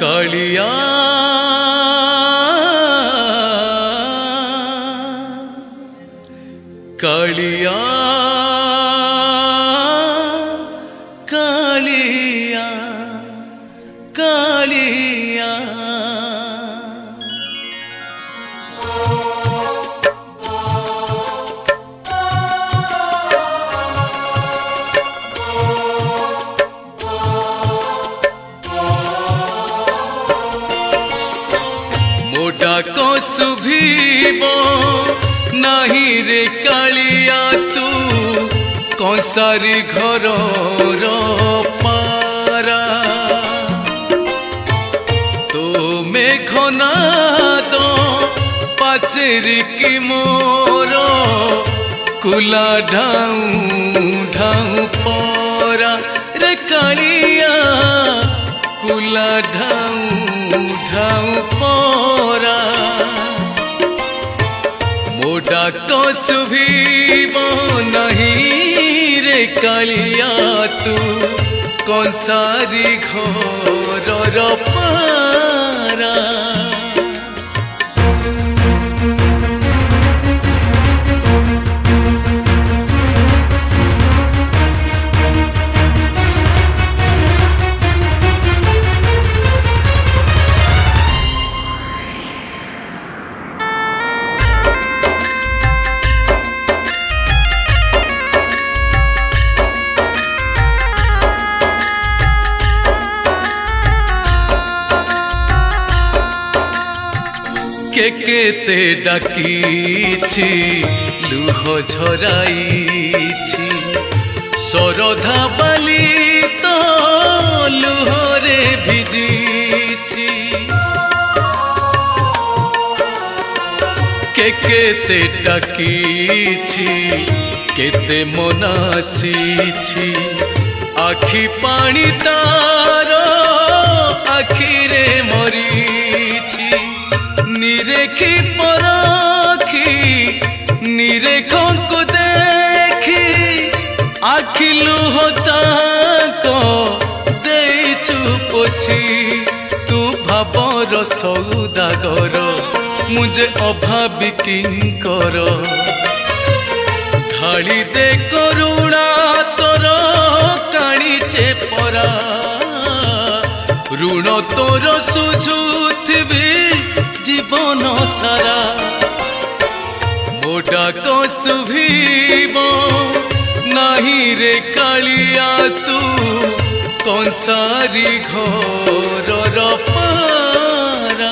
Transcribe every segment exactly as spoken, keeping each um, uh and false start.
कालिया कालिया कालिया कालिया मोटा को सुभीबो नहीं रे कालिया तू कंसारी घर पारा तो मेघना दो पाचेरी की मोर कुला ढाऊ ढाऊ परा रे कालिया कुला ढाऊ ढाऊ परा मोटा तो सुभीबो नहीं रे कालिया तू कंसारी घर पारा के केते डाकीछि लुह झराईछि सरधा बाली तो लुहरे भिजिछि के केते डाकीछि केते मनासीछि आखि पानी तार आखिरे मरीछि निरेखी परखी निरेखों को देखी आखि लुह ताको देइछु पोछि तू भाबर सौदागर मुझे अभावी किंकर ढाली दे करुणा तोर काणीचे परा ऋण तोर सुझुथिबी जीवन सारा मोटा को सुभीबो नहीं रे कालिया तू कंसारी घर पारा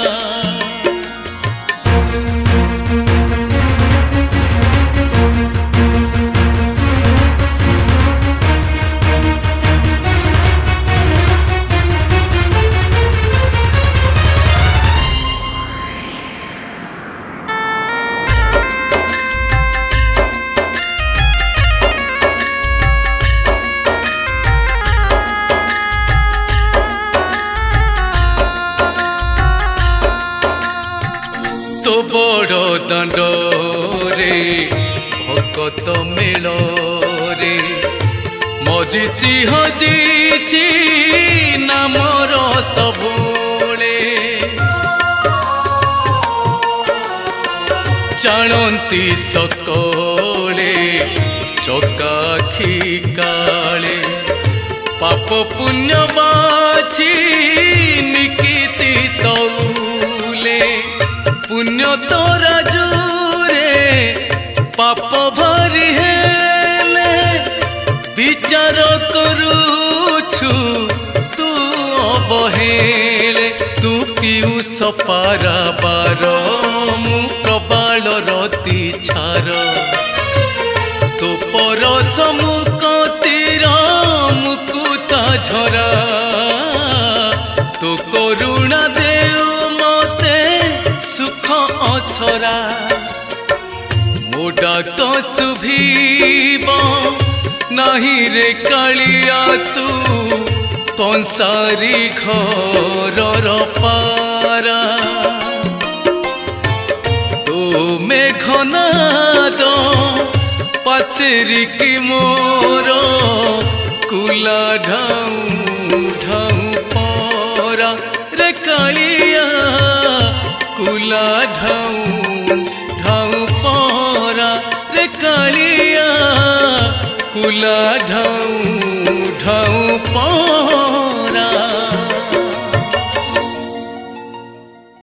तो बड़ दांड रे भगत मेल रे मजिची हजिची नामर सबुले जानती सकले चकाखी काले पाप पुण्य बाची निकिति तौले पुण्य तोरा जुरे पाप भरी हेले विचार करुछु तू अवहेले तू पिउ सपारा बार मु प्रबाल रति छार तो पर सम्मुख तीर मुकुता झरा तो करुणा देउ मते सुख असरा मोटा तो सुभीबो नहीं रे कालिया तू कंसारी घर पारा तो मेघना दो पाचेरी की मोर कुला ढाऊ ढाऊ परा रे कुला ढाऊ ढाऊ परा रे कालिया कुला ढाऊ ढाऊ